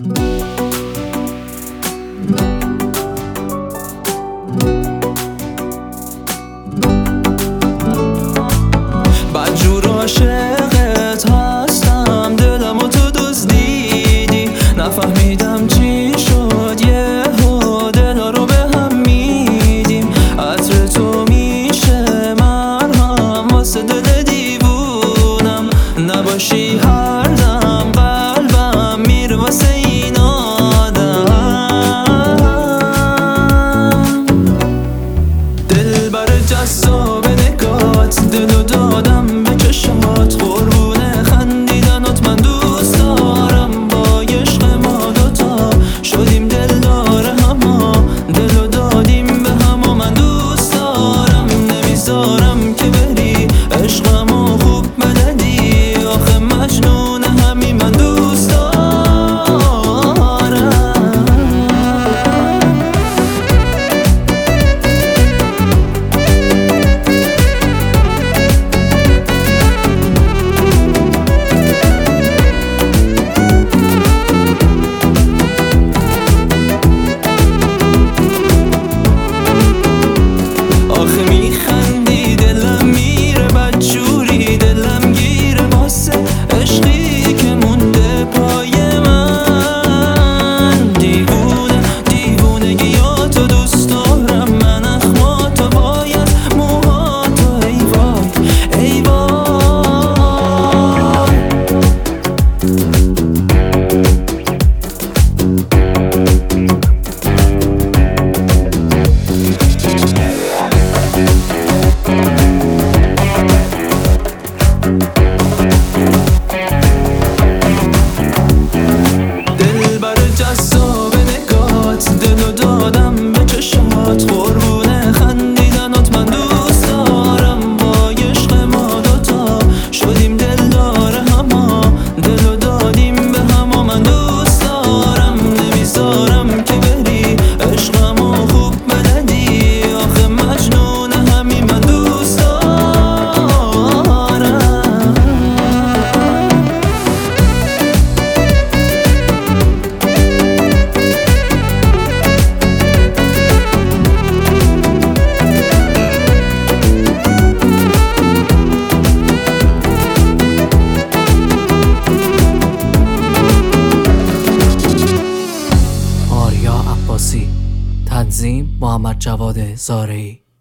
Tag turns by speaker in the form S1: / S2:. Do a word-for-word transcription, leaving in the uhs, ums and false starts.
S1: بدجور عاشقت هستم، دلم و تو دزدیدی، نفهمیدم چی شد یهو دلا رو به هم میدیم. عطر تو میشه مرهم واسه دل دیوونم، نباشی هر دم قلبم میره واسه این آدم. دل بر جذاب نگات، دلو دادم به چشمات، قربون خندیدنات من دوست دارم. با عشق ما دوتا شدیم دلدار هما، دلو دادیم به هم و من دوست دارم. نمیذارم که بری عشقمو خوب بلدی، آخه مجنون همی من دوست دارم. آخه میخندی دلم میره بدجوری، دلم گیره واسه عشقی که مونده پای من. دیوونه دیوونگیاتو دوست دارم من، اخماتو باید موهاتو ای وای ای وای. دل بر جذاب نگات، دلو دادم به چشمات، قربون خندیدنات من دوست دارم. با عشق ما دوتا شدیم دلدار هما، دلو دادیم به هم و من دوست دارم. نمیذارم که بری عشقمو خوب بلدی، آخه مجنون همی من دوست دارم.
S2: آریا عباسی، تنظیم محمد جواد زارعی.